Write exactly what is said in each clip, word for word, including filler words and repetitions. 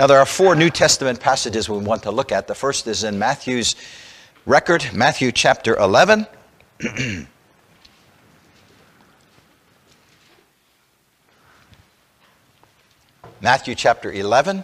Now, there are four New Testament passages we want to look at. The first is in Matthew's record, Matthew chapter eleven. Matthew chapter eleven.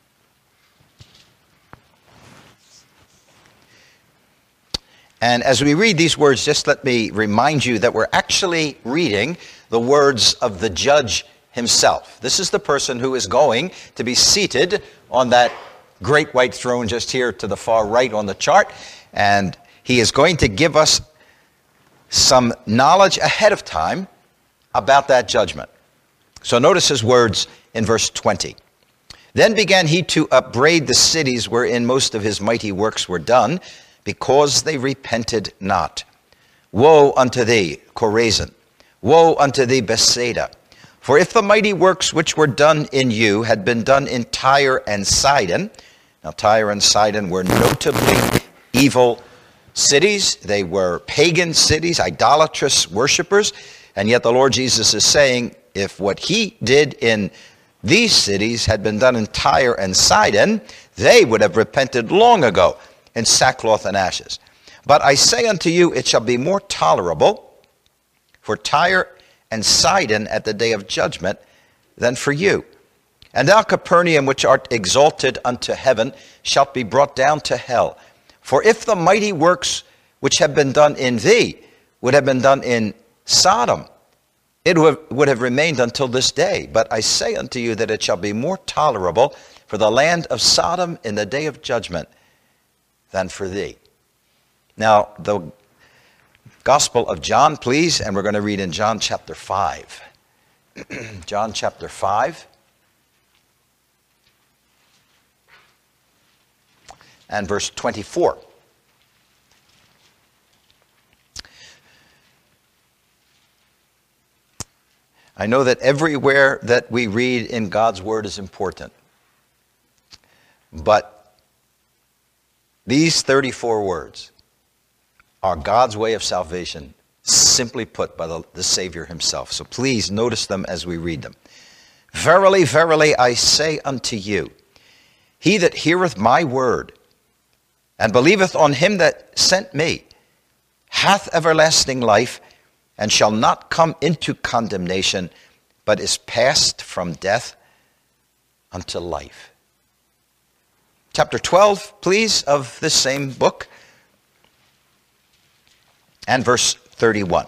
And as we read these words, just let me remind you that we're actually reading the words of the judge himself. This is the person who is going to be seated on that great white throne just here to the far right on the chart. And he is going to give us some knowledge ahead of time about that judgment. So notice his words in verse twenty. Then began he to upbraid the cities wherein most of his mighty works were done, because they repented not. Woe unto thee, Chorazin! Woe unto thee, Bethsaida! For if the mighty works which were done in you had been done in Tyre and Sidon, now Tyre and Sidon were notably evil cities. They were pagan cities, idolatrous worshipers. And yet the Lord Jesus is saying, if what he did in these cities had been done in Tyre and Sidon, they would have repented long ago in sackcloth and ashes. But I say unto you, it shall be more tolerable for Tyre and Sidon at the day of judgment than for you. And thou, Capernaum, which art exalted unto heaven, shalt be brought down to hell. For if the mighty works which have been done in thee would have been done in Sodom, it would have remained until this day. But I say unto you that it shall be more tolerable for the land of Sodom in the day of judgment than for thee. Now, the Gospel of John, please, and we're going to read in John chapter five. John chapter five. And verse twenty-four. I know that everywhere that we read in God's Word is important. But these thirty-four words are God's way of salvation, simply put by the, the Savior himself. So please notice them as we read them. Verily, verily, I say unto you, he that heareth my word and believeth on him that sent me hath everlasting life, and shall not come into condemnation, but is passed from death unto life. Chapter twelve, please, of this same book, and verse thirty-one.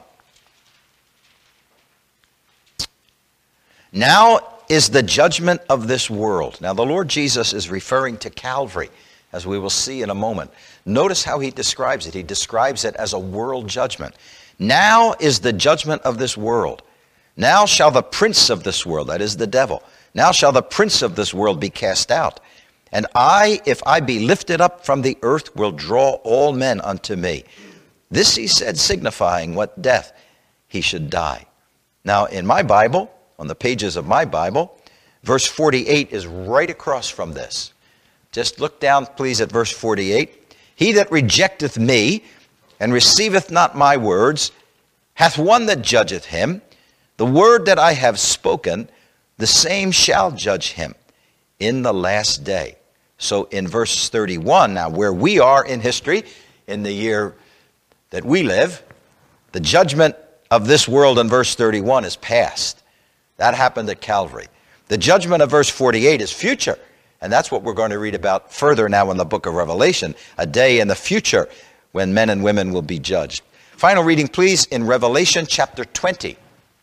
Now is the judgment of this world. Now the Lord Jesus is referring to Calvary, as we will see in a moment. Notice how he describes it. He describes it as a world judgment. Now is the judgment of this world. Now shall the prince of this world, that is the devil, now shall the prince of this world be cast out. And I, if I be lifted up from the earth, will draw all men unto me. This he said, signifying what death he should die. Now in my Bible, on the pages of my Bible, verse forty-eight is right across from this. Just look down, please, at verse forty-eight. He that rejecteth me and receiveth not my words hath one that judgeth him. The word that I have spoken, the same shall judge him in the last day. So in verse thirty-one, now where we are in history, in the year that we live, the judgment of this world in verse thirty-one is past. That happened at Calvary. The judgment of verse forty-eight is future. And that's what we're going to read about further now in the book of Revelation, a day in the future when men and women will be judged. Final reading, please, in Revelation chapter twenty.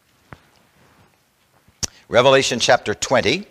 Revelation chapter twenty.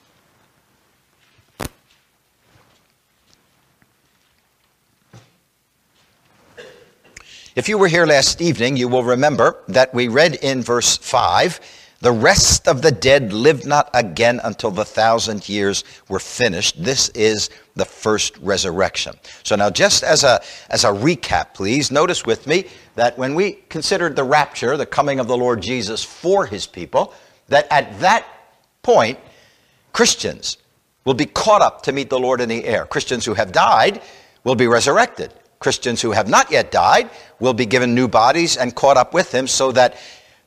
If you were here last evening, you will remember that we read in verse five, the rest of the dead lived not again until the thousand years were finished. This is the first resurrection. So now just as a, as a recap, please, notice with me that when we considered the rapture, the coming of the Lord Jesus for his people, that at that point, Christians will be caught up to meet the Lord in the air. Christians who have died will be resurrected. Christians who have not yet died will be given new bodies and caught up with him, so that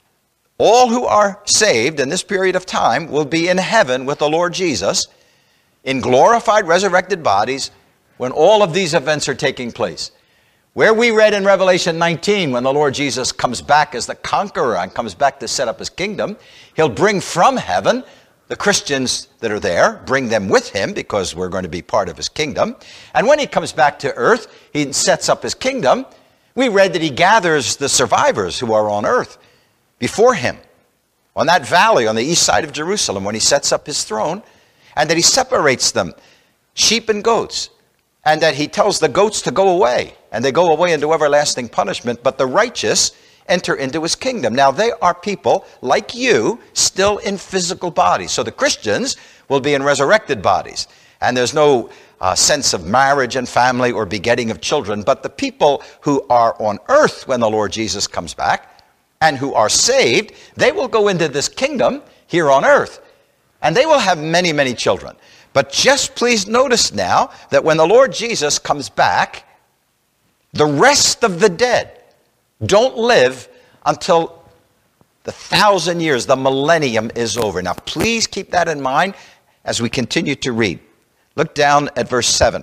all who are saved in this period of time will be in heaven with the Lord Jesus. in glorified, resurrected bodies when all of these events are taking place. Where we read in Revelation nineteen, when the Lord Jesus comes back as the conqueror and comes back to set up his kingdom, he'll bring from heaven the Christians that are there, bring them with him because we're going to be part of his kingdom. And when he comes back to earth, he sets up his kingdom. We read that he gathers the survivors who are on earth before him on that valley on the east side of Jerusalem when he sets up his throne, and that he separates them, sheep and goats, and that he tells the goats to go away, and they go away into everlasting punishment, but the righteous enter into his kingdom. Now, they are people like you, still in physical bodies. So the Christians will be in resurrected bodies, and there's no uh, sense of marriage and family or begetting of children, but the people who are on earth when the Lord Jesus comes back and who are saved, they will go into this kingdom here on earth, and they will have many, many children. But just please notice now that when the Lord Jesus comes back, the rest of the dead don't live until the thousand years, the millennium is over. Now, please keep that in mind as we continue to read. Look down at verse seven.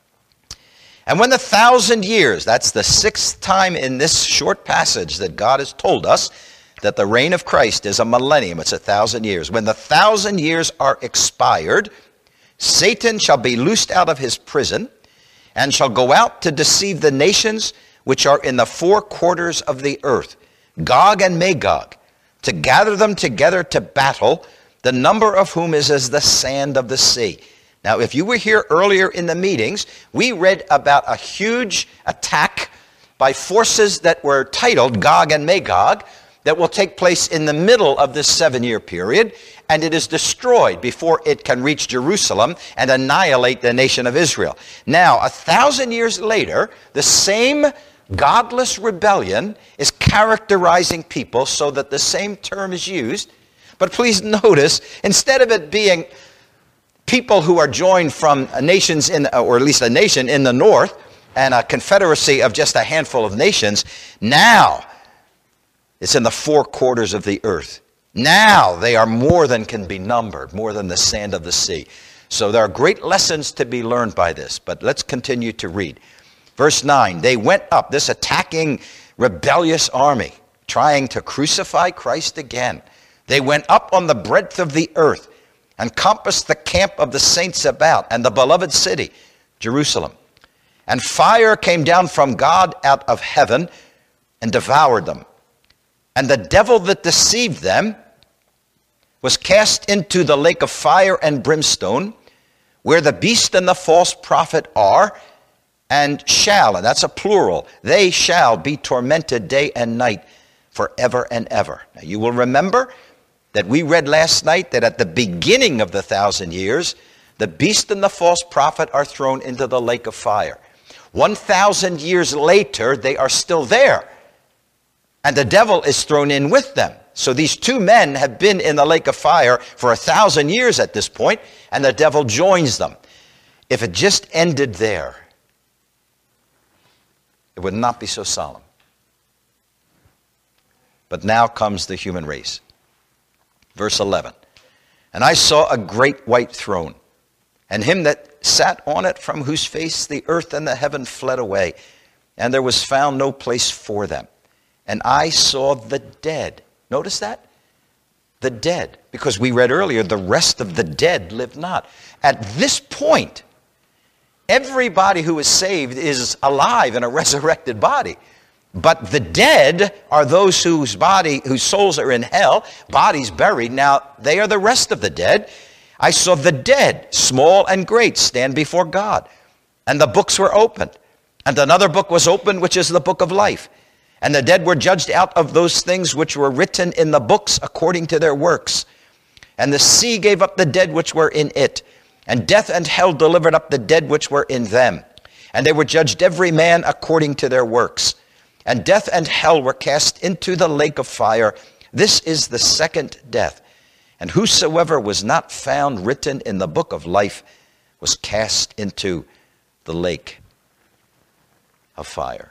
And when the thousand years, that's the sixth time in this short passage that God has told us that the reign of Christ is a millennium, it's a thousand years. When the thousand years are expired, Satan shall be loosed out of his prison and shall go out to deceive the nations which are in the four quarters of the earth, Gog and Magog, to gather them together to battle, the number of whom is as the sand of the sea. Now, if you were here earlier in the meetings, we read about a huge attack by forces that were titled Gog and Magog that will take place in the middle of this seven-year period, and it is destroyed before it can reach Jerusalem and annihilate the nation of Israel. Now, a thousand years later, the same godless rebellion is characterizing people so that the same term is used. But please notice, instead of it being people who are joined from nations, in, or at least a nation in the north, and a confederacy of just a handful of nations, now it's in the four quarters of the earth. Now they are more than can be numbered, more than the sand of the sea. So there are great lessons to be learned by this, but let's continue to read. Verse nine, they went up, this attacking rebellious army, trying to crucify Christ again. They went up on the breadth of the earth and compassed the camp of the saints about and the beloved city, Jerusalem. And fire came down from God out of heaven and devoured them. And the devil that deceived them was cast into the lake of fire and brimstone, where the beast and the false prophet are, and shall, and that's a plural, they shall be tormented day and night forever and ever. Now you will remember that we read last night that at the beginning of the thousand years, the beast and the false prophet are thrown into the lake of fire. One thousand years later, they are still there, and the devil is thrown in with them. So these two men have been in the lake of fire for a thousand years at this point, and the devil joins them. If it just ended there, it would not be so solemn. But now comes the human race. Verse eleven, and I saw a great white throne, and him that sat on it, from whose face the earth and the heaven fled away, and there was found no place for them. And I saw the dead. Notice that? The dead. Because we read earlier, the rest of the dead live not. At this point, everybody who is saved is alive in a resurrected body. But the dead are those whose body, whose souls are in hell, bodies buried. Now, they are the rest of the dead. I saw the dead, small and great, stand before God. And the books were opened. And another book was opened, which is the book of life. And the dead were judged out of those things which were written in the books according to their works. And the sea gave up the dead which were in it. And death and hell delivered up the dead which were in them. And they were judged every man according to their works. And death and hell were cast into the lake of fire. This is the second death. And whosoever was not found written in the book of life was cast into the lake of fire.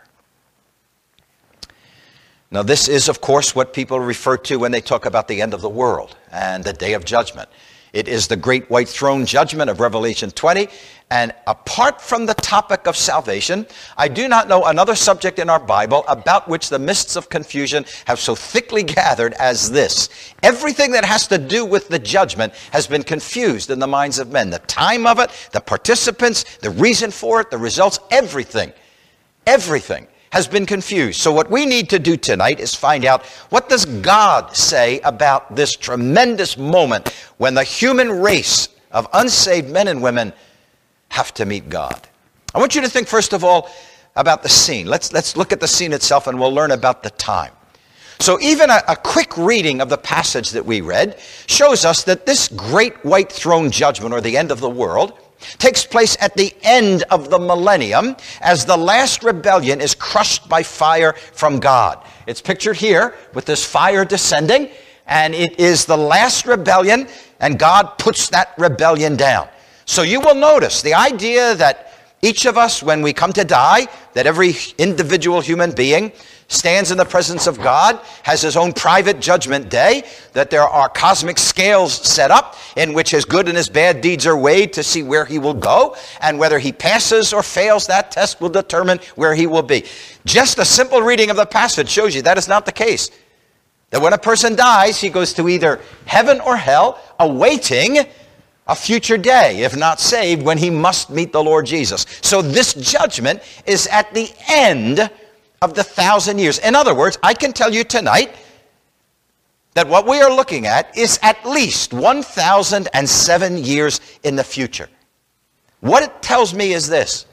Now, this is, of course, what people refer to when they talk about the end of the world and the day of judgment. It is the great white throne judgment of Revelation twenty. And apart from the topic of salvation, I do not know another subject in our Bible about which the mists of confusion have so thickly gathered as this. Everything that has to do with the judgment has been confused in the minds of men. The time of it, the participants, the reason for it, the results, everything, everything has been confused. So what we need to do tonight is find out, what does God say about this tremendous moment when the human race of unsaved men and women have to meet God? I want you to think first of all about the scene. Let's, let's look at the scene itself and we'll learn about the time. So even a, a quick reading of the passage that we read shows us that this great white throne judgment, or the end of the world, takes place at the end of the millennium as the last rebellion is crushed by fire from God. It's pictured here with this fire descending, and it is the last rebellion, and God puts that rebellion down. So you will notice the idea that each of us, when we come to die, that every individual human being stands in the presence of God, has his own private judgment day, that there are cosmic scales set up in which his good and his bad deeds are weighed to see where he will go, and whether he passes or fails that test will determine where he will be. Just a simple reading of the passage shows you that is not the case. That when a person dies, he goes to either heaven or hell, awaiting a future day, if not saved, when he must meet the Lord Jesus. So this judgment is at the end of the thousand years. In other words, I can tell you tonight that what we are looking at is at least one thousand seven years in the future. What it tells me is this: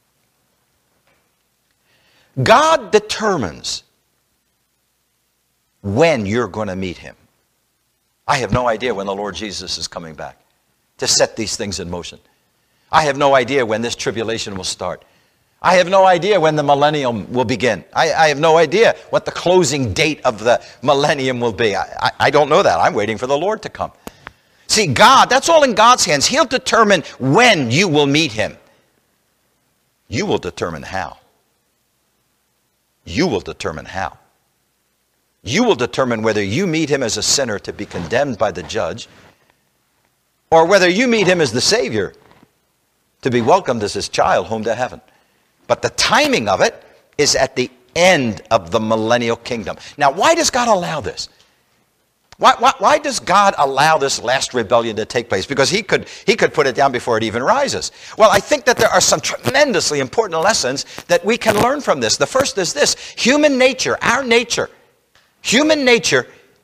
God determines when you're going to meet him. I have no idea when the Lord Jesus is coming back to set these things in motion. I have no idea when this tribulation will start. I have no idea when the millennium will begin. I, I have no idea what the closing date of the millennium will be. I, I, I don't know that. I'm waiting for the Lord to come. See, God, that's all in God's hands. He'll determine when you will meet him. You will determine how. You will determine how. You will determine whether you meet him as a sinner to be condemned by the judge, or whether you meet him as the Savior to be welcomed as his child home to heaven. But the timing of it is at the end of the millennial kingdom. Now, why does God allow this? Why, why, why does God allow this last rebellion to take place? Because he could, he could put it down before it even rises. Well, I think that there are some tremendously important lessons that we can learn from this. The first is this: human nature, our nature, human nature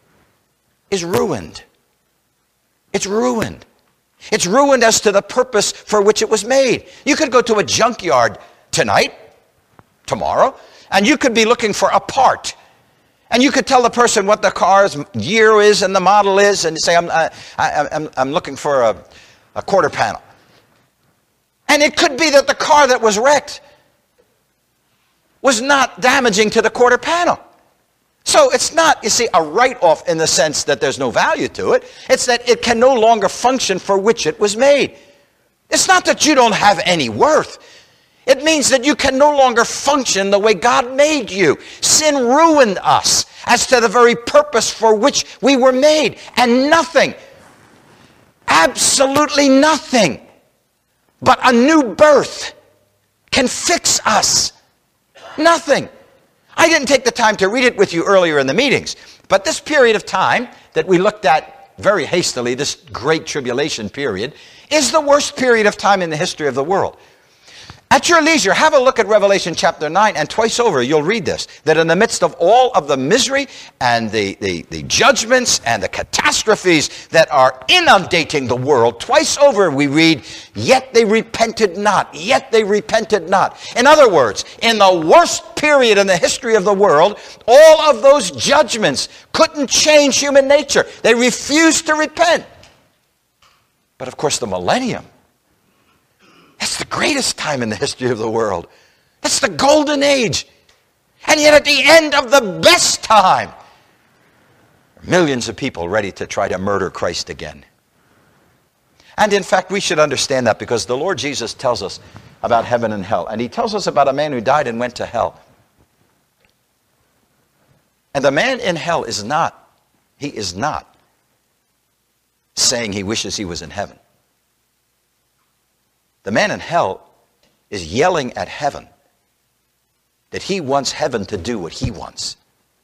is ruined. It's ruined. It's ruined as to the purpose for which it was made. You could go to a junkyard tonight, tomorrow, and you could be looking for a part. And you could tell the person what the car's year is and the model is, and say, I'm, I, I, I'm, I'm looking for a, a quarter panel. And it could be that the car that was wrecked was not damaging to the quarter panel. So it's not, you see, a write-off in the sense that there's no value to it. It's that it can no longer function for which it was made. It's not that you don't have any worth. It means that you can no longer function the way God made you. Sin ruined us as to the very purpose for which we were made. And nothing, absolutely nothing, but a new birth can fix us. Nothing. I didn't take the time to read it with you earlier in the meetings, but this period of time that we looked at very hastily, this great tribulation period, is the worst period of time in the history of the world. At your leisure, have a look at Revelation chapter nine, and twice over you'll read this, that in the midst of all of the misery and the, the, the judgments and the catastrophes that are inundating the world, twice over we read, yet they repented not, yet they repented not. In other words, in the worst period in the history of the world, all of those judgments couldn't change human nature. They refused to repent. But of course the millennium, that's the greatest time in the history of the world. That's the golden age. And yet at the end of the best time, millions of people ready to try to murder Christ again. And in fact, we should understand that, because the Lord Jesus tells us about heaven and hell. And he tells us about a man who died and went to hell. And the man in hell is not, he is not saying he wishes he was in heaven. The man in hell is yelling at heaven that he wants heaven to do what he wants.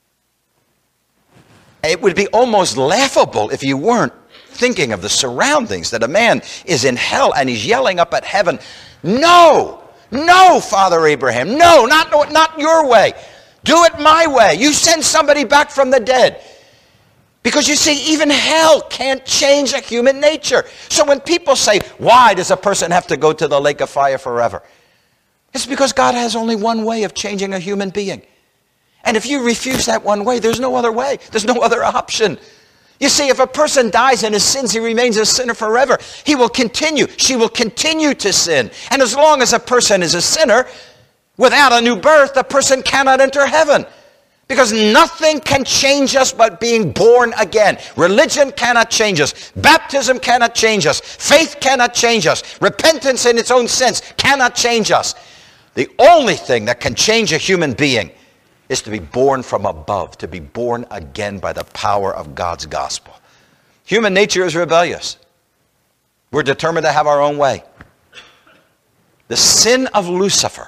It would be almost laughable if you weren't thinking of the surroundings, that a man is in hell and he's yelling up at heaven, no, no, Father Abraham, no, not, not your way. Do it my way. You send somebody back from the dead. Because you see, even hell can't change a human nature. So when people say, why does a person have to go to the lake of fire forever? It's because God has only one way of changing a human being. And if you refuse that one way, there's no other way. There's no other option. You see, if a person dies in his sins, he remains a sinner forever. He will continue. She will continue to sin. And as long as a person is a sinner, without a new birth, the person cannot enter heaven. Because nothing can change us but being born again. Religion cannot change us. Baptism cannot change us. Faith cannot change us. Repentance in its own sense cannot change us. The only thing that can change a human being is to be born from above, to be born again by the power of God's gospel. Human nature is rebellious. We're determined to have our own way. The sin of Lucifer,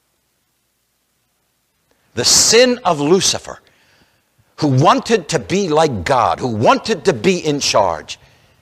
the sin of Lucifer, who wanted to be like God, who wanted to be in charge,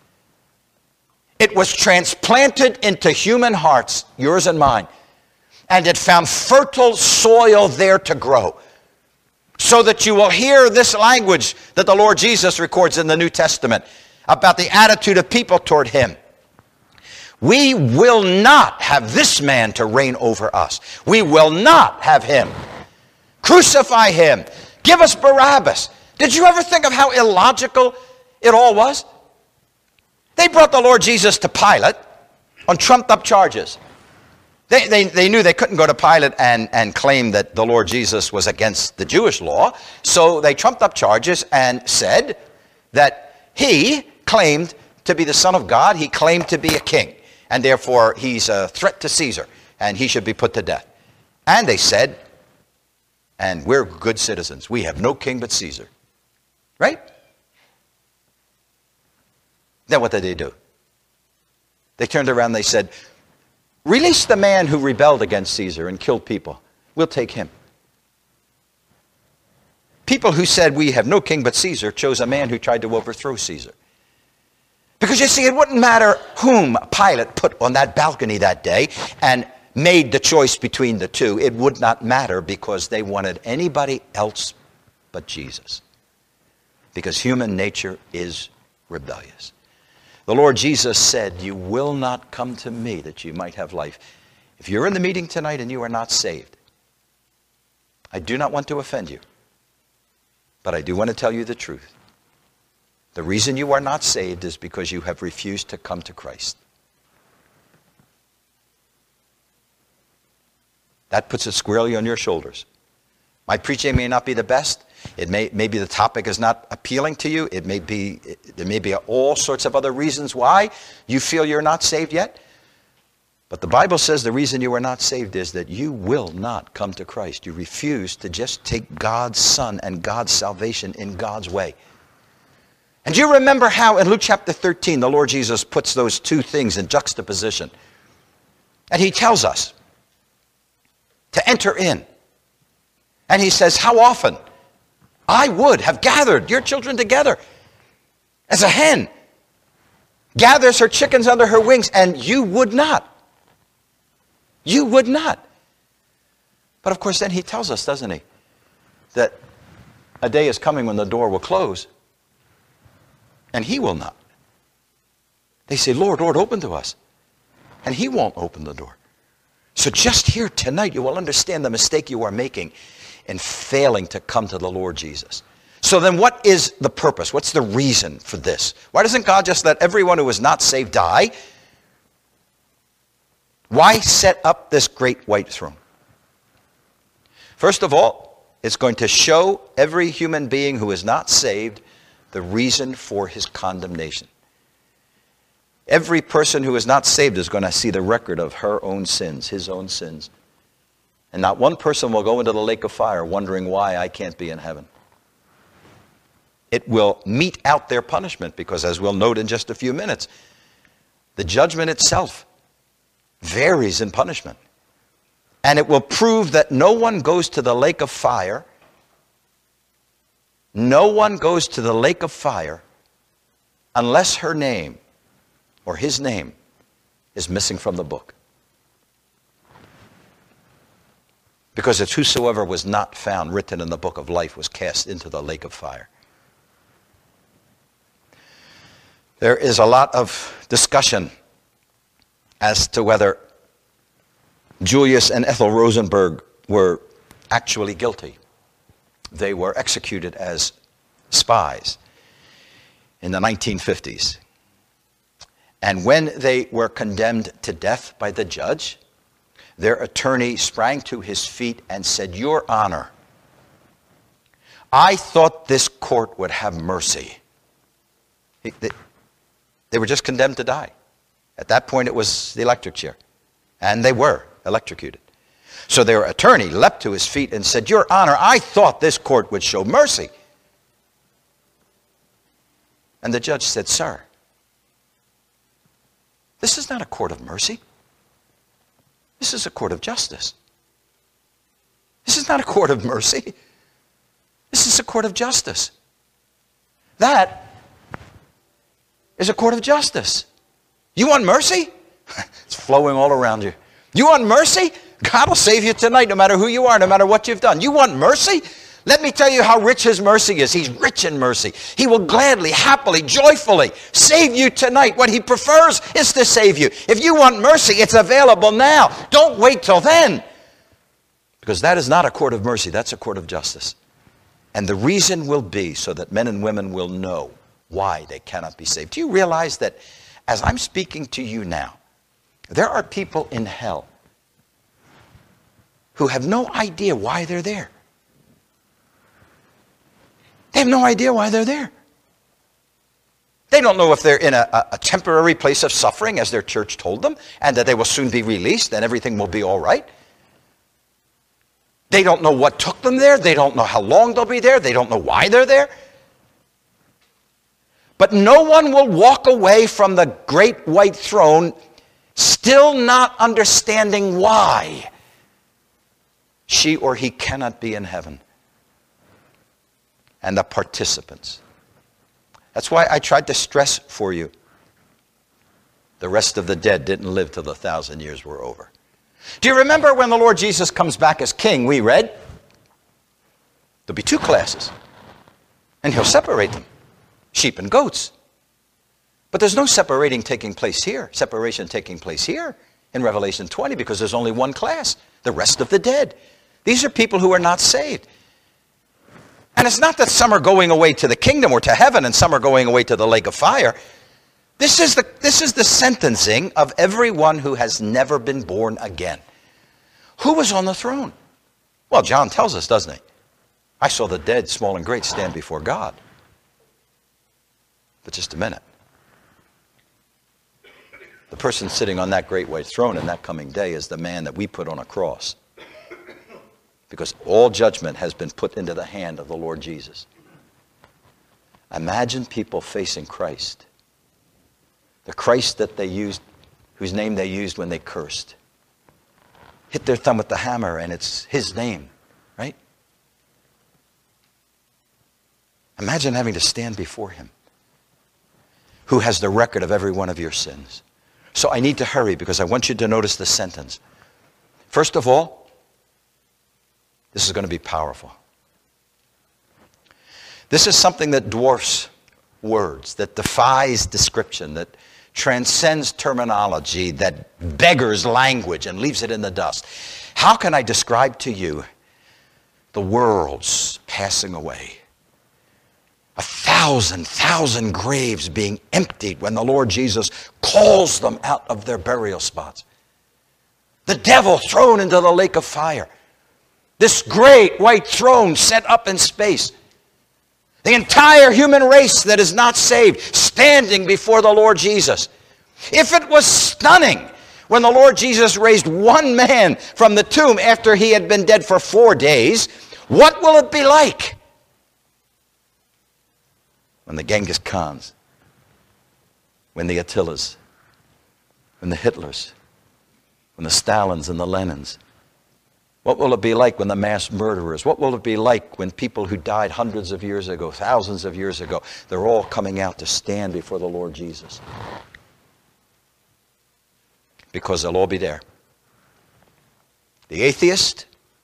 it was transplanted into human hearts, yours and mine, and it found fertile soil there to grow. So that you will hear this language that the Lord Jesus records in the New Testament about the attitude of people toward him. We will not have this man to reign over us. We will not have him. Crucify him. Give us Barabbas. Did you ever think of how illogical it all was? They brought the Lord Jesus to Pilate on trumped up charges. They, they, they knew they couldn't go to Pilate and, and claim that the Lord Jesus was against the Jewish law. So they trumped up charges and said that he claimed to be the Son of God. He claimed to be a king. And therefore he's a threat to Caesar. And he should be put to death. And they said, and we're good citizens. We have no king but Caesar. Right? Then what did they do? They turned around and they said, release the man who rebelled against Caesar and killed people. We'll take him. People who said we have no king but Caesar chose a man who tried to overthrow Caesar. Because you see, it wouldn't matter whom Pilate put on that balcony that day and made the choice between the two. It would not matter because they wanted anybody else but Jesus. Because human nature is rebellious. The Lord Jesus said, you will not come to me that you might have life. If you're in the meeting tonight and you are not saved, I do not want to offend you, but I do want to tell you the truth. The reason you are not saved is because you have refused to come to Christ. That puts it squarely on your shoulders. My preaching may not be the best. It may, maybe the topic is not appealing to you. It may be, there may be all sorts of other reasons why you feel you're not saved yet. But the Bible says the reason you are not saved is that you will not come to Christ. You refuse to just take God's Son and God's salvation in God's way. And do you remember how in Luke chapter thirteen, the Lord Jesus puts those two things in juxtaposition? And he tells us to enter in. And he says, how often I would have gathered your children together as a hen gathers her chickens under her wings, and you would not. You would not. But of course, then he tells us, doesn't he, that a day is coming when the door will close, and he will not. They say, Lord, Lord, open to us. And he won't open the door. So just here tonight, you will understand the mistake you are making in failing to come to the Lord Jesus. So then what is the purpose? What's the reason for this? Why doesn't God just let everyone who is not saved die? Why set up this great white throne? First of all, it's going to show every human being who is not saved the reason for his condemnation. Every person who is not saved is going to see the record of her own sins, his own sins. And not one person will go into the lake of fire wondering why I can't be in heaven. it will mete out their punishment, because as we'll note in just a few minutes, the judgment itself varies in punishment. And it will prove that no one goes to the lake of fire, no one goes to the lake of fire unless her name or his name is missing from the book. Because it's whosoever was not found written in the book of life was cast into the lake of fire. There is a lot of discussion as to whether Julius and Ethel Rosenberg were actually guilty. They were executed as spies in the nineteen fifties. And when they were condemned to death by the judge, their attorney sprang to his feet and said, "Your Honor, I thought this court would have mercy." He, they, they were just condemned to die. At that point, it was the electric chair. And they were electrocuted. So their attorney leapt to his feet and said, "Your Honor, I thought this court would show mercy." And the judge said, "Sir, this is not a court of mercy. This is a court of justice. This is not a court of mercy. This is a court of justice. That is a court of justice. You want mercy? It's flowing all around you. You want mercy? God will save you tonight, no matter who you are, no matter what you've done. You want mercy? Let me tell you how rich his mercy is. He's rich in mercy. He will gladly, happily, joyfully save you tonight. What he prefers is to save you. If you want mercy, it's available now. Don't wait till then. Because that is not a court of mercy. That's a court of justice. And the reason will be so that men and women will know why they cannot be saved. Do you realize that as I'm speaking to you now, there are people in hell who have no idea why they're there. They have no idea why they're there. They don't know if they're in a, a temporary place of suffering, as their church told them, and that they will soon be released and everything will be all right. They don't know what took them there. They don't know how long they'll be there. They don't know why they're there. But no one will walk away from the great white throne still not understanding why she or he cannot be in heaven. And the participants. That's why I tried to stress for you, the rest of the dead didn't live till the thousand years were over. Do you remember when the Lord Jesus comes back as king, we read? There'll be two classes. And he'll separate them. Sheep and goats. But there's no separating taking place here. Separation taking place here in Revelation twenty, because there's only one class. The rest of the dead. These are people who are not saved. And it's not that some are going away to the kingdom or to heaven and some are going away to the lake of fire. This is the, this is the sentencing of everyone who has never been born again. Who was on the throne? Well, John tells us, doesn't he? I saw the dead, small and great, stand before God. But just a minute. The person sitting on that great white throne in that coming day is the man that we put on a cross. Because all judgment has been put into the hand of the Lord Jesus. Imagine people facing Christ. The Christ that they used, whose name they used when they cursed. Hit their thumb with the hammer and it's his name, right? Imagine having to stand before him, who has the record of every one of your sins. So I need to hurry because I want you to notice the sentence. First of all, this is going to be powerful. This is something that dwarfs words, that defies description, that transcends terminology, that beggars language and leaves it in the dust. How can I describe to you the worlds passing away? A thousand, thousand graves being emptied when the Lord Jesus calls them out of their burial spots. The devil thrown into the lake of fire. This great white throne set up in space. The entire human race that is not saved standing before the Lord Jesus. If it was stunning when the Lord Jesus raised one man from the tomb after he had been dead for four days, what will it be like when the Genghis Khans, when the Attilas, when the Hitlers, when the Stalins and the Lenins? What will it be like when the mass murderers, what will it be like when people who died hundreds of years ago, thousands of years ago, they're all coming out to stand before the Lord Jesus? Because they'll all be there. The atheist,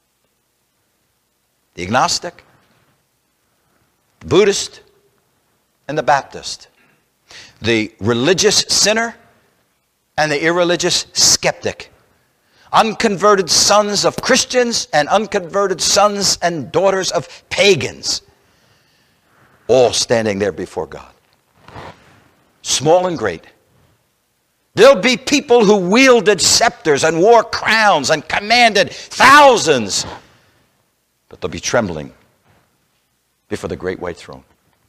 the agnostic, the Buddhist, and the Baptist. The religious sinner and the irreligious skeptic. Unconverted sons of Christians and unconverted sons and daughters of pagans. All standing there before God. Small and great. There'll be people who wielded scepters and wore crowns and commanded thousands. But they'll be trembling before the great white throne.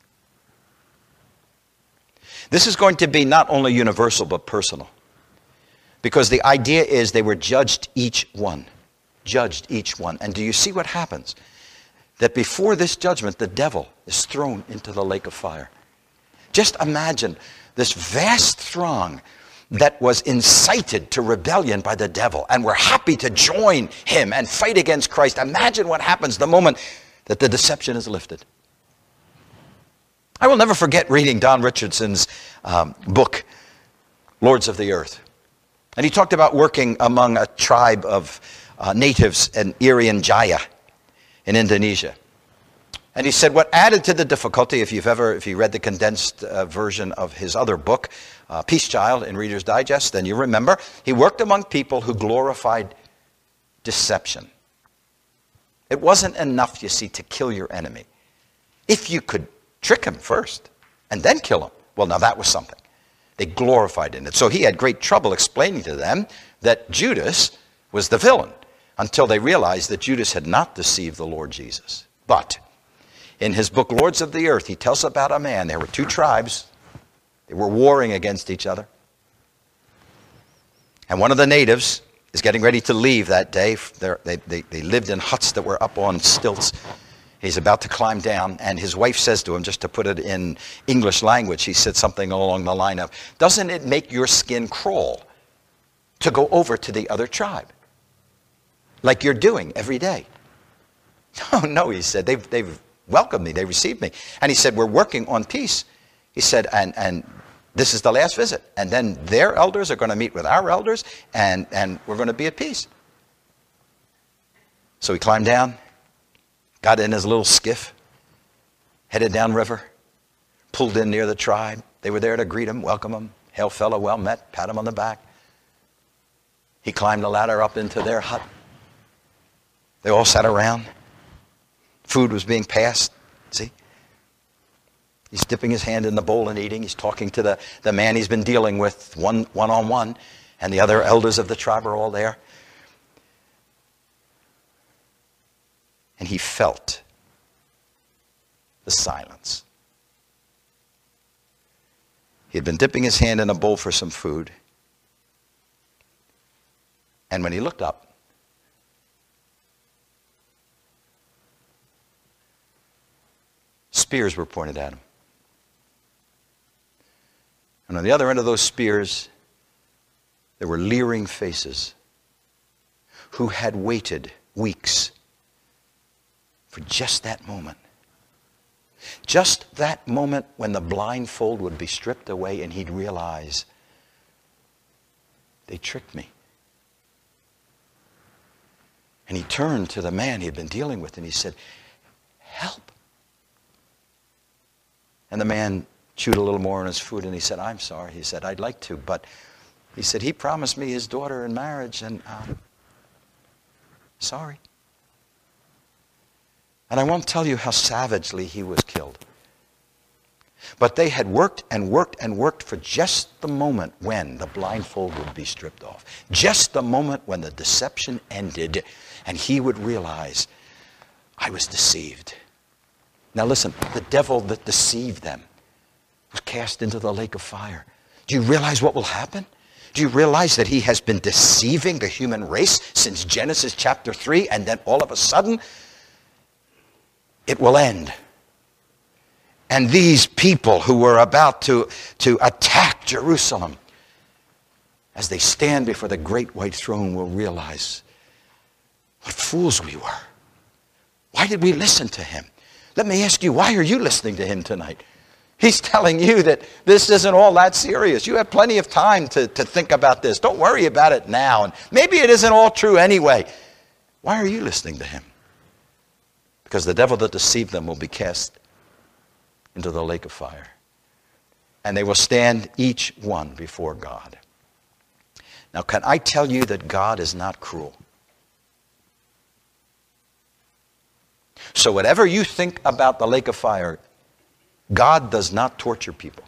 This is going to be not only universal but personal. Because the idea is they were judged each one. Judged each one. And do you see what happens? That before this judgment, the devil is thrown into the lake of fire. Just imagine this vast throng that was incited to rebellion by the devil and were happy to join him and fight against Christ. Imagine what happens the moment that the deception is lifted. I will never forget reading Don Richardson's um, book, Lords of the Earth. And he talked about working among a tribe of uh, natives in Irian Jaya in Indonesia. And he said what added to the difficulty, if you've ever, if you read the condensed uh, version of his other book, uh, Peace Child in Reader's Digest, then you remember, he worked among people who glorified deception. It wasn't enough, you see, to kill your enemy. If you could trick him first and then kill him, well, now that was something. They glorified in it. So he had great trouble explaining to them that Judas was the villain until they realized that Judas had not deceived the Lord Jesus. But in his book, Lords of the Earth, he tells about a man. There were two tribes. They were warring against each other. And one of the natives is getting ready to leave that day. They, they, they lived in huts that were up on stilts. He's about to climb down, and his wife says to him, just to put it in English language, he said something along the line of, doesn't it make your skin crawl to go over to the other tribe? Like you're doing every day. Oh, no, he said, they've, they've welcomed me, they received me. And he said, we're working on peace. He said, and, and this is the last visit. And then their elders are going to meet with our elders, and, and we're going to be at peace. So he climbed down. Got in his little skiff, headed downriver, pulled in near the tribe. They were there to greet him, welcome him. Hail fellow, well met, pat him on the back. He climbed the ladder up into their hut. They all sat around. Food was being passed. See? He's dipping his hand in the bowl and eating. He's talking to the, the man he's been dealing with one, one-on-one. And the other elders of the tribe are all there. And he felt the silence. He had been dipping his hand in a bowl for some food. And when he looked up, spears were pointed at him. And on the other end of those spears, there were leering faces who had waited weeks for just that moment. Just that moment when the blindfold would be stripped away and he'd realize, they tricked me. And he turned to the man he had been dealing with and he said, help. And the man chewed a little more on his food and he said, I'm sorry. He said, I'd like to, but he said, he promised me his daughter in marriage and um, sorry. And I won't tell you how savagely he was killed. But they had worked and worked and worked for just the moment when the blindfold would be stripped off. Just the moment when the deception ended and he would realize, I was deceived. Now listen, the devil that deceived them was cast into the lake of fire. Do you realize what will happen? Do you realize that he has been deceiving the human race since Genesis chapter three, and then all of a sudden, it will end. And these people who were about to, to attack Jerusalem, as they stand before the great white throne, will realize what fools we were. Why did we listen to him? Let me ask you, why are you listening to him tonight? He's telling you that this isn't all that serious. You have plenty of time to, to think about this. Don't worry about it now. And maybe it isn't all true anyway. Why are you listening to him? Because the devil that deceived them will be cast into the lake of fire. And they will stand each one before God. Now, can I tell you that God is not cruel? So whatever you think about the lake of fire, God does not torture people.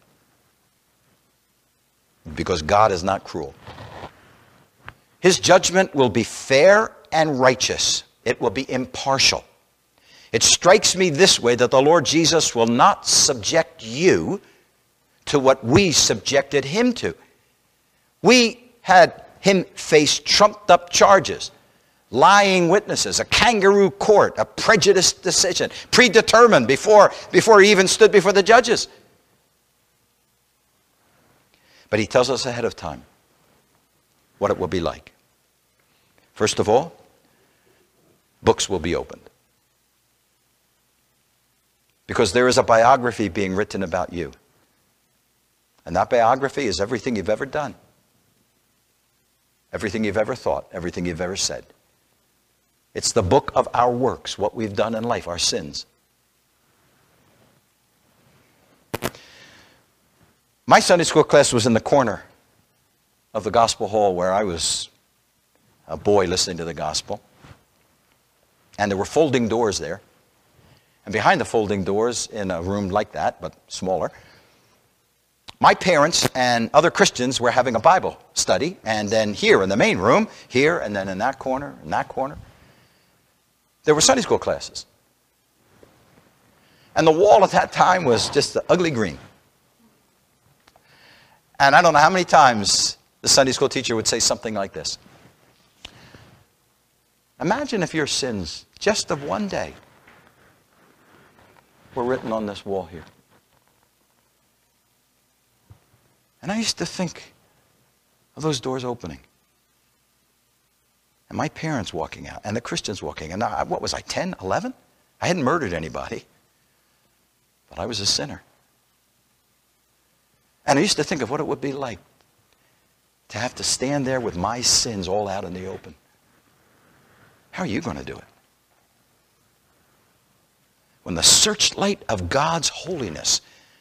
Because God is not cruel. His judgment will be fair and righteous. It will be impartial. It strikes me this way, that the Lord Jesus will not subject you to what we subjected him to. We had him face trumped up charges, lying witnesses, a kangaroo court, a prejudiced decision, predetermined before, before he even stood before the judges. But he tells us ahead of time what it will be like. First of all, books will be opened. Because there is a biography being written about you. And that biography is everything you've ever done. Everything you've ever thought, everything you've ever said. It's the book of our works, what we've done in life, our sins. My Sunday school class was in the corner of the gospel hall where I was a boy listening to the gospel. And there were folding doors there. And behind the folding doors, in a room like that, but smaller, my parents and other Christians were having a Bible study. And then here in the main room, here and then in that corner, in that corner, there were Sunday school classes. And the wall at that time was just the ugly green. And I don't know how many times the Sunday school teacher would say something like this. Imagine if your sins, just of one day, were written on this wall here. And I used to think of those doors opening. And my parents walking out, and the Christians walking. And I, what was I, ten, eleven? I hadn't murdered anybody. But I was a sinner. And I used to think of what it would be like to have to stand there with my sins all out in the open. How are you going to do it? When the searchlight of God's holiness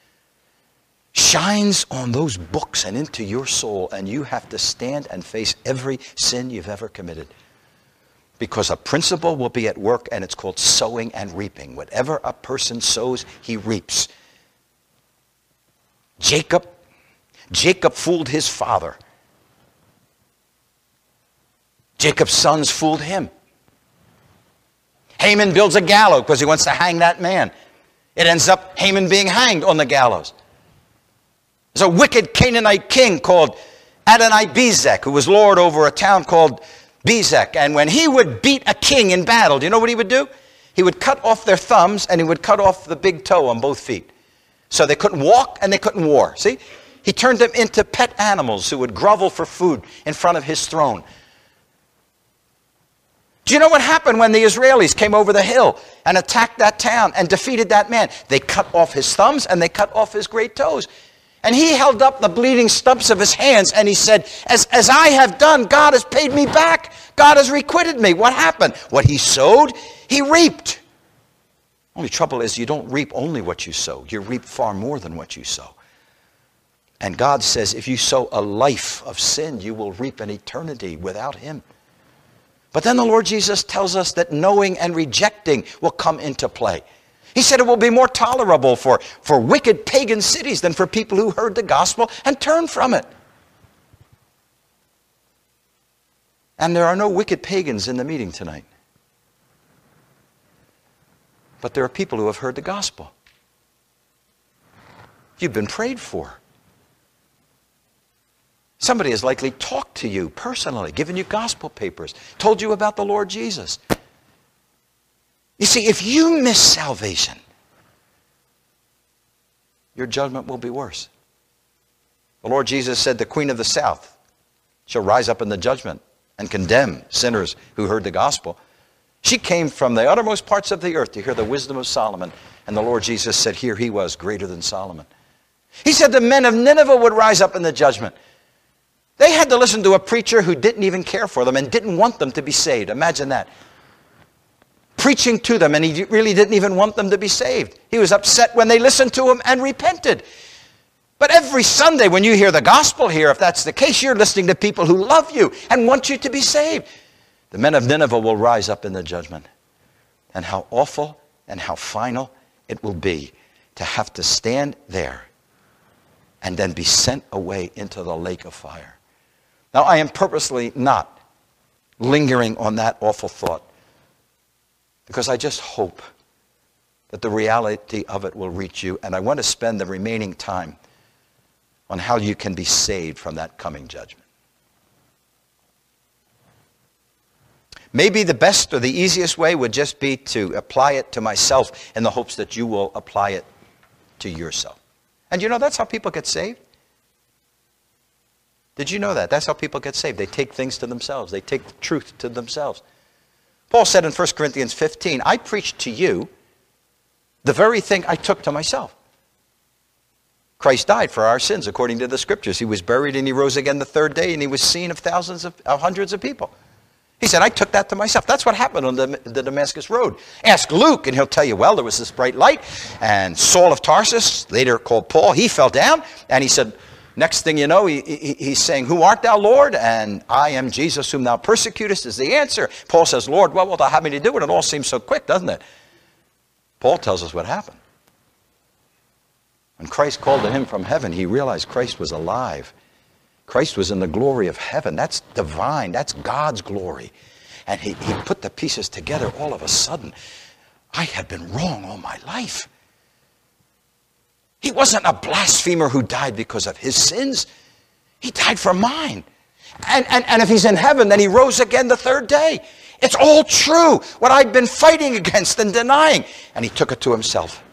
shines on those books and into your soul, and you have to stand and face every sin you've ever committed. Because a principle will be at work, and it's called sowing and reaping. Whatever a person sows, he reaps. Jacob, Jacob fooled his father. Jacob's sons fooled him. Haman builds a gallows because he wants to hang that man. It ends up Haman being hanged on the gallows. There's a wicked Canaanite king called Adonai-Bezek, who was lord over a town called Bezek. And when he would beat a king in battle, do you know what he would do? He would cut off their thumbs and he would cut off the big toe on both feet. So they couldn't walk and they couldn't war. See? He turned them into pet animals who would grovel for food in front of his throne. Do you know what happened when the Israelis came over the hill and attacked that town and defeated that man? They cut off his thumbs and they cut off his great toes. And he held up the bleeding stumps of his hands and he said, as, as I have done, God has paid me back. God has requited me. What happened? What he sowed, he reaped. Only trouble is you don't reap only what you sow. You reap far more than what you sow. And God says if you sow a life of sin, you will reap an eternity without him. But then the Lord Jesus tells us that knowing and rejecting will come into play. He said it will be more tolerable for, for wicked pagan cities than for people who heard the gospel and turned from it. And there are no wicked pagans in the meeting tonight. But there are people who have heard the gospel. You've been prayed for. Somebody has likely talked to you personally, given you gospel papers, told you about the Lord Jesus. You see, if you miss salvation, your judgment will be worse. The Lord Jesus said the queen of the south shall rise up in the judgment and condemn sinners who heard the gospel. She came from the uttermost parts of the earth to hear the wisdom of Solomon. And the Lord Jesus said, here he was, greater than Solomon. He said the men of Nineveh would rise up in the judgment. They had to listen to a preacher who didn't even care for them and didn't want them to be saved. Imagine that. Preaching to them, and he really didn't even want them to be saved. He was upset when they listened to him and repented. But every Sunday when you hear the gospel here, if that's the case, you're listening to people who love you and want you to be saved. The men of Nineveh will rise up in the judgment. And how awful and how final it will be to have to stand there and then be sent away into the lake of fire. Now, I am purposely not lingering on that awful thought, because I just hope that the reality of it will reach you, and I want to spend the remaining time on how you can be saved from that coming judgment. Maybe the best or the easiest way would just be to apply it to myself in the hopes that you will apply it to yourself. And you know, that's how people get saved. Did you know that? That's how people get saved. They take things to themselves. They take the truth to themselves. Paul said in First Corinthians fifteen, I preached to you the very thing I took to myself. Christ died for our sins according to the Scriptures. He was buried and he rose again the third day, and he was seen of thousands of, of hundreds of people. He said, I took that to myself. That's what happened on the, the Damascus Road. Ask Luke, and he'll tell you, well, there was this bright light, and Saul of Tarsus, later called Paul, he fell down, and he said, next thing you know, he, he, he's saying, who art thou, Lord? And I am Jesus whom thou persecutest is the answer. Paul says, Lord, what wilt thou have me to do? And it all seems so quick, doesn't it? Paul tells us what happened. When Christ called to him from heaven, he realized Christ was alive. Christ was in the glory of heaven. That's divine. That's God's glory. And he, he put the pieces together all of a sudden. I had been wrong all my life. He wasn't a blasphemer who died because of his sins. He died for mine. And, and, and if he's in heaven, then he rose again the third day. It's all true. What I'd been fighting against and denying. And he took it to himself.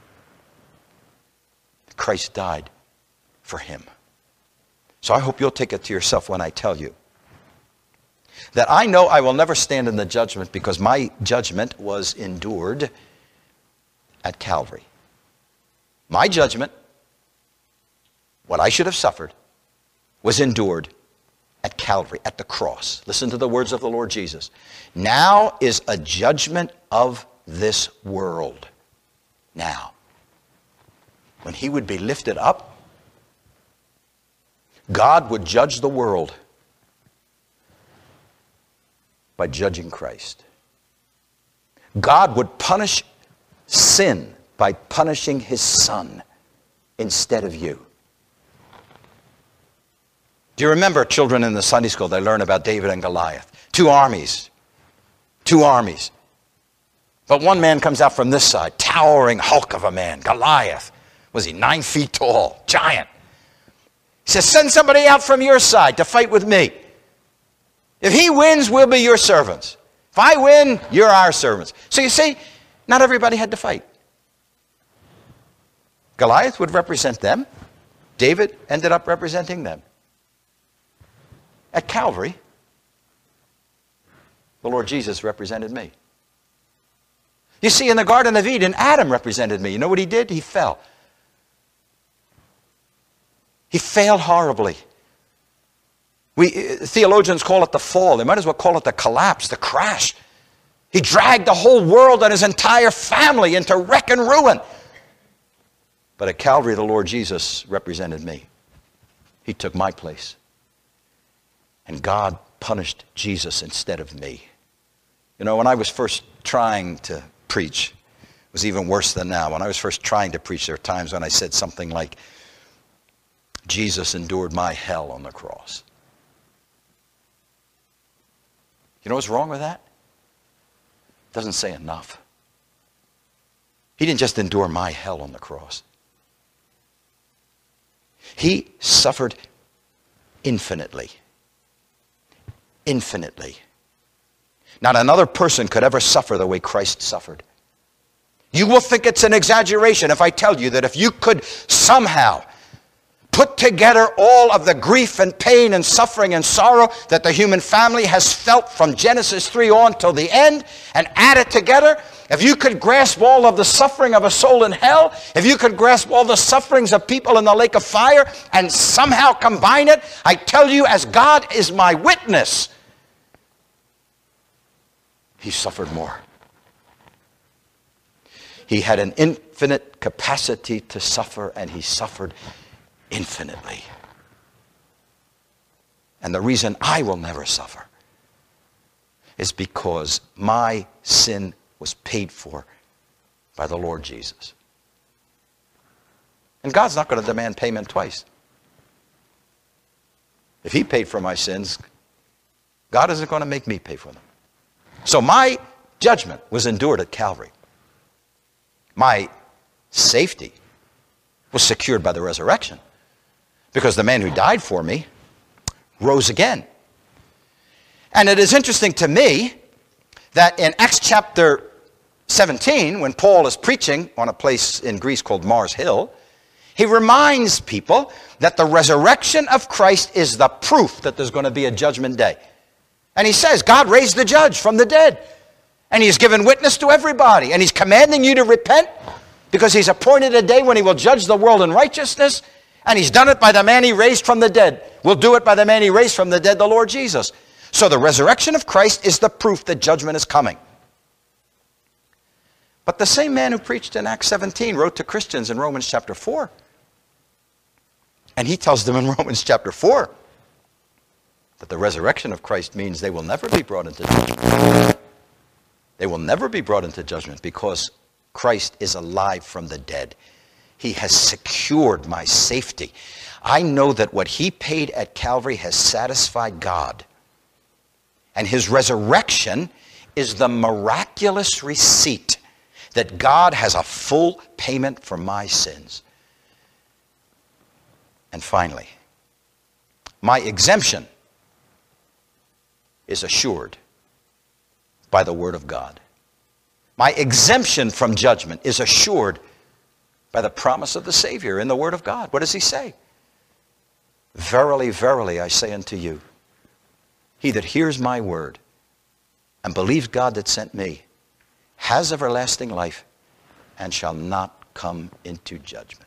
Christ died for him. So I hope you'll take it to yourself when I tell you that I know I will never stand in the judgment because my judgment was endured at Calvary. My judgment, what I should have suffered, was endured at Calvary, at the cross. Listen to the words of the Lord Jesus. Now is a judgment of this world. Now, when he would be lifted up, God would judge the world by judging Christ. God would punish sin by punishing his son instead of you. Do you remember, children in the Sunday school, they learn about David and Goliath? Two armies. Two armies. But one man comes out from this side, towering hulk of a man, Goliath. Was he nine feet tall? Giant. He says, send somebody out from your side to fight with me. If he wins, we'll be your servants. If I win, you're our servants. So you see, not everybody had to fight. Goliath would represent them. David ended up representing them. At Calvary, the Lord Jesus represented me. You see, in the Garden of Eden, Adam represented me. You know what he did? He fell. He failed horribly. We theologians call it the fall. They might as well call it the collapse, the crash. He dragged the whole world and his entire family into wreck and ruin. But at Calvary, the Lord Jesus represented me. He took my place. And God punished Jesus instead of me. You know, when I was first trying to preach, it was even worse than now. When I was first trying to preach, there were times when I said something like, Jesus endured my hell on the cross. You know what's wrong with that? It doesn't say enough. He didn't just endure my hell on the cross. He suffered infinitely. Infinitely. Not another person could ever suffer the way Christ suffered. You will think it's an exaggeration if I tell you that if you could somehow put together all of the grief and pain and suffering and sorrow that the human family has felt from Genesis three on till the end and add it together, if you could grasp all of the suffering of a soul in hell, if you could grasp all the sufferings of people in the lake of fire and somehow combine it, I tell you, as God is my witness, he suffered more. He had an infinite capacity to suffer, and he suffered infinitely. And the reason I will never suffer is because my sin was paid for by the Lord Jesus. And God's not going to demand payment twice. If he paid for my sins, God isn't going to make me pay for them. So my judgment was endured at Calvary. My safety was secured by the resurrection, because the man who died for me rose again. And it is interesting to me that in Acts chapter seventeen, when Paul is preaching on a place in Greece called Mars Hill, he reminds people that the resurrection of Christ is the proof that there's going to be a judgment day. And he says, God raised the judge from the dead. And he's given witness to everybody. And he's commanding you to repent, because he's appointed a day when he will judge the world in righteousness. And he's done it by the man he raised from the dead. We'll do it by the man he raised from the dead, the Lord Jesus. So the resurrection of Christ is the proof that judgment is coming. But the same man who preached in Acts seventeen wrote to Christians in Romans chapter four. And he tells them in Romans chapter four that the resurrection of Christ means they will never be brought into judgment. They will never be brought into judgment because Christ is alive from the dead. He has secured my safety. I know that what he paid at Calvary has satisfied God. And his resurrection is the miraculous receipt that God has a full payment for my sins. And finally, my exemption is assured by the Word of God. My exemption from judgment is assured by the promise of the Savior in the Word of God. What does he say? Verily, verily, I say unto you, he that hears my word and believes God that sent me has everlasting life and shall not come into judgment.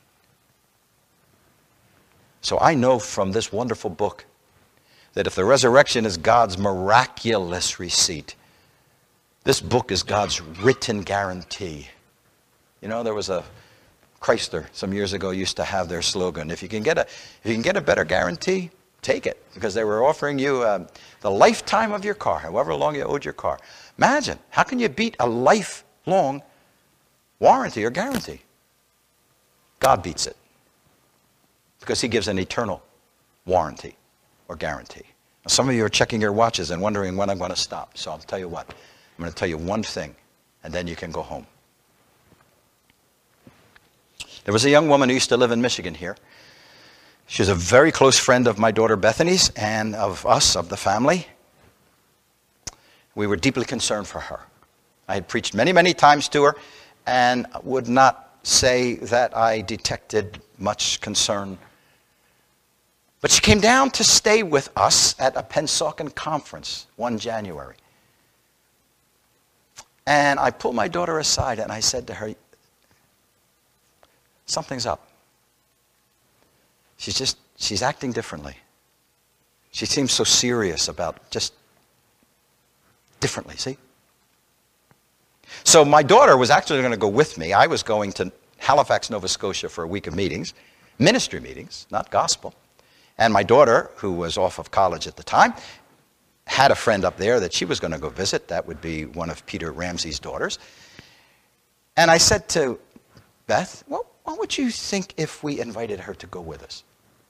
So I know from this wonderful book that if the resurrection is God's miraculous receipt, this book is God's written guarantee. You know, there was a Chrysler some years ago used to have their slogan, if you can get a, if you can get a better guarantee, take it. Because they were offering you um, the lifetime of your car, however long you owed your car. Imagine, how can you beat a lifelong warranty or guarantee? God beats it. Because he gives an eternal warranty or guarantee. Now, some of you are checking your watches and wondering when I'm going to stop. So I'll tell you what. I'm going to tell you one thing, and then you can go home. There was a young woman who used to live in Michigan here. She was a very close friend of my daughter Bethany's and of us, of the family. We were deeply concerned for her. I had preached many, many times to her and would not say that I detected much concern. But she came down to stay with us at a Pennsauken conference one January. And I pulled my daughter aside and I said to her, something's up. She's just, she's acting differently. She seems so serious about just differently, see? So my daughter was actually going to go with me. I was going to Halifax, Nova Scotia for a week of meetings, ministry meetings, not gospel. And my daughter, who was off of college at the time, had a friend up there that she was going to go visit. That would be one of Peter Ramsey's daughters. And I said to Beth, well, what would you think if we invited her to go with us?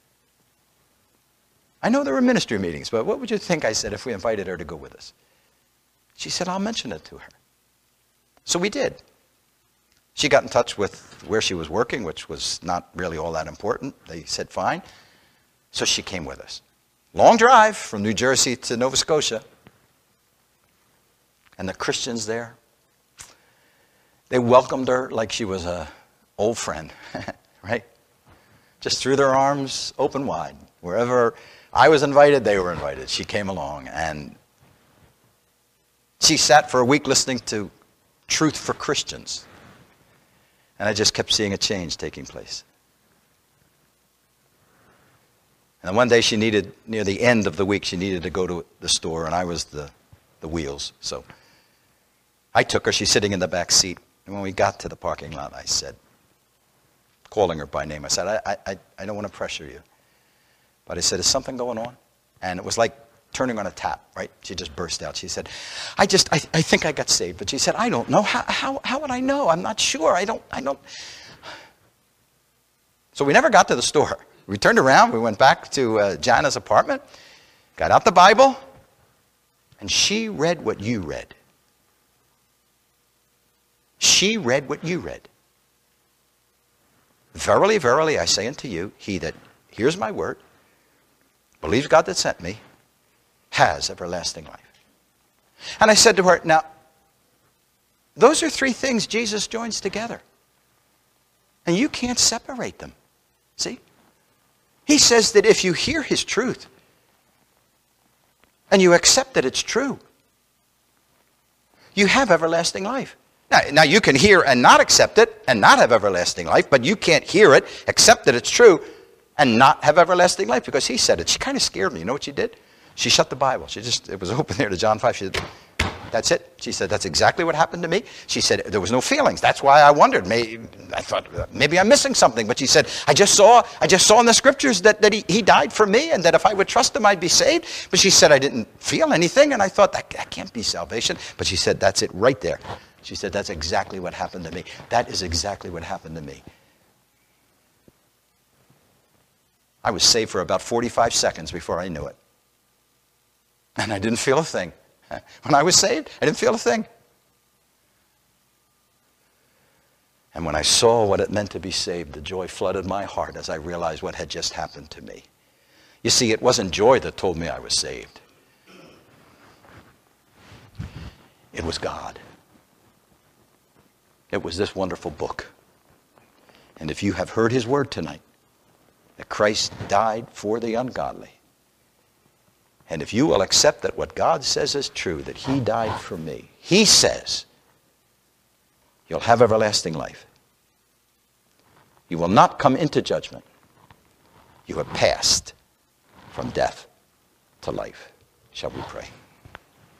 I know there were ministry meetings, but what would you think, I said, if we invited her to go with us? She said, I'll mention it to her. So we did. She got in touch with where she was working, which was not really all that important. They said, fine. So she came with us. Long drive from New Jersey to Nova Scotia. And the Christians there, They welcomed her like she was an old friend, right? Just threw their arms open wide. Wherever I was invited, they were invited. She came along, and she sat for a week listening to Truth for Christians. And I just kept seeing a change taking place. And then one day she needed, near the end of the week, she needed to go to the store, and I was the, the wheels. So I took her. She's sitting in the back seat. And when we got to the parking lot, I said, calling her by name, I said, I, I, I don't want to pressure you. But I said, is something going on? And it was like turning on a tap, right? She just burst out. She said, I just, I, I think I got saved. But she said, I don't know. How, how, how would I know? I'm not sure. I don't, I don't. So we never got to the store. We turned around. We went back to uh, Jana's apartment, got out the Bible, and she read what you read. She read what you read. Verily, verily, I say unto you, he that hears my word, believes God that sent me, has everlasting life. And I said to her, now, those are three things Jesus joins together. And you can't separate them. See? He says that if you hear his truth, and you accept that it's true, you have everlasting life. Now, now, you can hear and not accept it and not have everlasting life, but you can't hear it, accept that it's true, and not have everlasting life because he said it. She kind of scared me. You know what she did? She shut the Bible. She just, it was open there to John five. She said, that's it. She said, that's exactly what happened to me. She said, there was no feelings. That's why I wondered. Maybe, I thought, maybe I'm missing something. But she said, I just saw, I just saw in the scriptures that, that he, he died for me and that if I would trust him, I'd be saved. But she said, I didn't feel anything. And I thought, that, that can't be salvation. But she said, that's it right there. She said, that's exactly what happened to me. That is exactly what happened to me. I was saved for about forty-five seconds before I knew it. And I didn't feel a thing. When I was saved, I didn't feel a thing. And when I saw what it meant to be saved, the joy flooded my heart as I realized what had just happened to me. You see, it wasn't joy that told me I was saved. It was God. It was this wonderful book. And if you have heard his word tonight, that Christ died for the ungodly, and if you will accept that what God says is true, that he died for me, he says, you'll have everlasting life. You will not come into judgment. You have passed from death to life. Shall we pray?